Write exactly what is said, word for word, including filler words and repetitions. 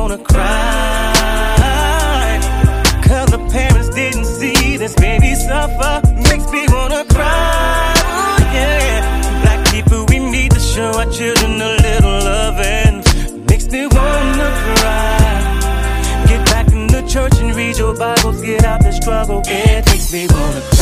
wanna cry. Cause the parents didn't see this baby suffer. Makes me wanna cry. Oh yeah. Black people, we need to show our children a little loving. Makes me wanna cry. Get back in the church and read your Bibles. Get out the struggle. It makes me wanna cry.